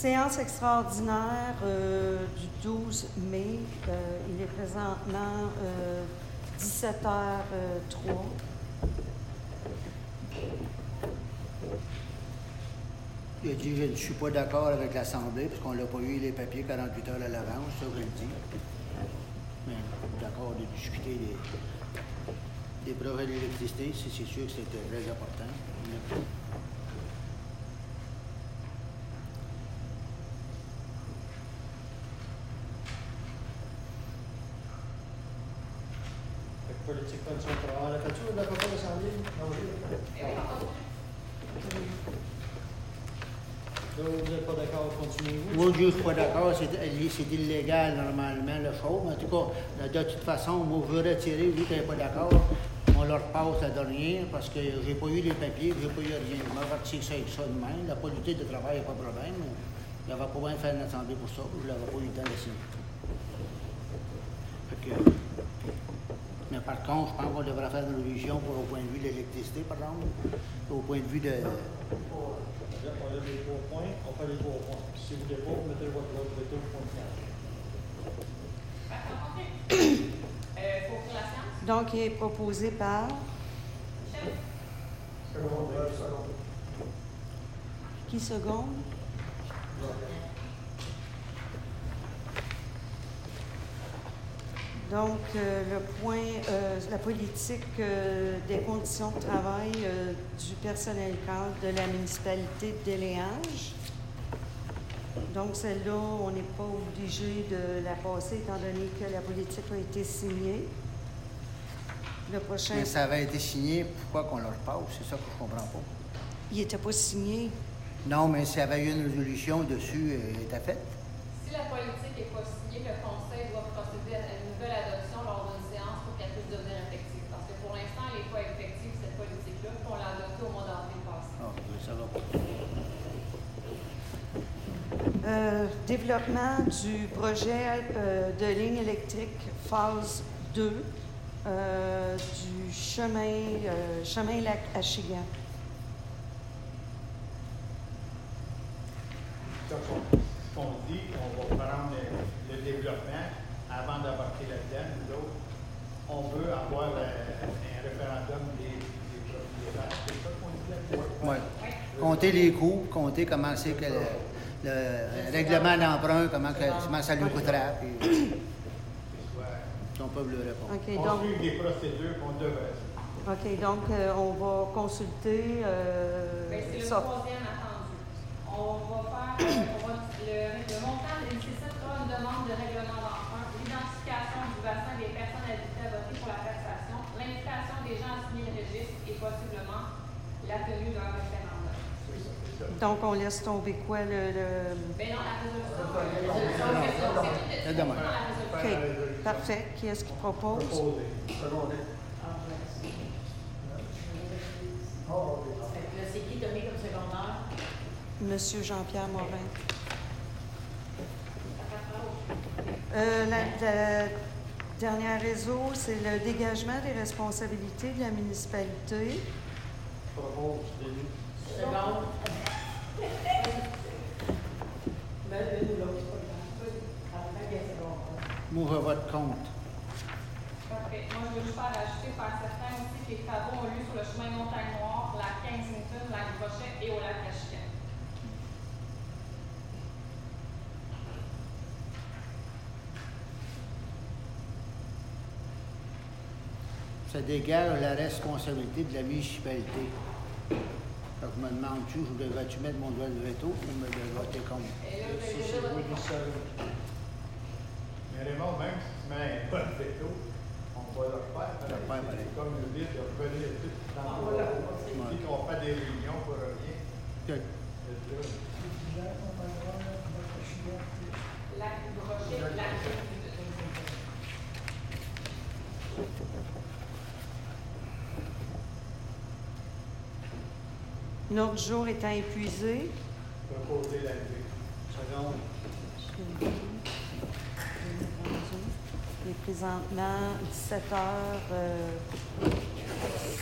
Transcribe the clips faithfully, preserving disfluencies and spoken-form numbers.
Séance extraordinaire euh, du douze mai. Euh, il est présentement euh, dix-sept heures trois. Il a dit « Je ne suis pas d'accord avec l'Assemblée parce qu'on n'a pas eu les papiers quarante-huit heures à l'avance, ça je le dis. Mais d'accord de discuter des, des projets d'électricité, c'est sûr que c'était très important. Mais... politique comme ça. On a fait-tu de la propos de l'Assemblée? Non, oui. Donc, vous n'êtes pas d'accord, continuez-vous? Moi, je ne suis pas d'accord, c'est, c'est illégal normalement le show, mais en tout cas, de toute façon, moi, je veux retirer, vu qu'elle n'est pas d'accord, on leur passe la dernière parce que j'ai pas eu les papiers, j'ai pas eu rien. Je m'avertis que ça avec ça de même. La politique de travail, il n'y a pas de problème. Il n'y avait pas besoin de faire une assemblée pour ça, je n'avais pas eu le temps de signer. Fait que, mais par contre, je pense qu'on devrait faire une révision pour au point de vue de l'électricité, par exemple, au point de vue de... On a les trois points, on fait les trois points. Si vous ne voulez pas, vous mettez votre vote veto au point de euh, pour la science. Donc, il est proposé par... Chef. Qui seconde? Donc, euh, le point, euh, la politique euh, des conditions de travail euh, du personnel cadre de la municipalité de Déléange. Donc, celle-là, on n'est pas obligé de la passer étant donné que la politique a été signée. Le prochain... Mais ça avait été signé, pourquoi qu'on leur passe? C'est ça que je ne comprends pas. Il n'était pas signé. Non, mais s'il y avait eu une résolution dessus, elle était faite. Si la politique n'est pas signée, le Conseil doit procéder à une nouvelle adoption lors d'une séance pour qu'elle puisse devenir effective. Parce que pour l'instant, elle n'est pas effective, cette politique-là, puis on l'a adoptée au mois d'avril passé. Ah, oui, ça va pas. Euh, développement du projet euh, de ligne électrique phase deux euh, du chemin, euh, chemin lac Achigan. On dit qu'on va prendre le, le développement avant d'aborder là-dedans. Nous autres, on veut avoir euh, un référendum des, des propriétaires. C'est ça qu'on dit là-dedans? Oui. Compter les coûts, compter comment c'est que le, le règlement d'emprunt, comment, que, comment ça lui coûtera. Puis, on peut le répondre. Okay, on donc, suit des procédures qu'on devrait. OK, donc euh, on va consulter. Euh, Bien, c'est le ça. troisième attendu. On va faire on va, le, le montant nécessitera une demande de règlement d'emprunt, l'identification du bassin des personnes habilitées à voter pour la taxation, l'invitation des gens à signer le registre et possiblement la tenue d'un référendum. Donc, on laisse tomber quoi le. le... Ben non, la résolution. La résolution, c'est tout dans la résolution. OK, parfait. Qui est-ce qui propose? Là, c'est qui donné comme secondaire? Monsieur Jean-Pierre Morin. Euh, la, la dernière réseau, c'est le dégagement des responsabilités de la municipalité. Propose, Denis. Seconde. Ben, nous, l'autre, c'est pas grave. Moi, je vote contre. Parfait. Moi, je veux juste faire ajouter, faire certain aussi que les travaux ont lieu sur le chemin Montagne Noire, la Kensington, la Brochet et au lac Achigan. Ça dégage la responsabilité de la municipalité. Donc, je me demande-tu, je devrais-tu mettre mon doigt de veto ou me devrais voter contre? Et là, Si je c'est vais vous déjà qui savez. Mais Raymond, même si tu mets un pas de veto, on va le refaire. Le refaire, pareil. C'est comme le dit, de revenir tout dans On le va le bureau. refaire. On dit qu'on fait des réunions pour rien. Okay. la Brochet, la Kensington. Notre jour étant épuisé. Proposer la levée. Seconde. Il est présentement dix-sept heures. Euh,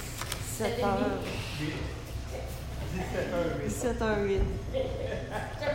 dix-sept heures. dix-sept heures huit. dix-sept heures huit.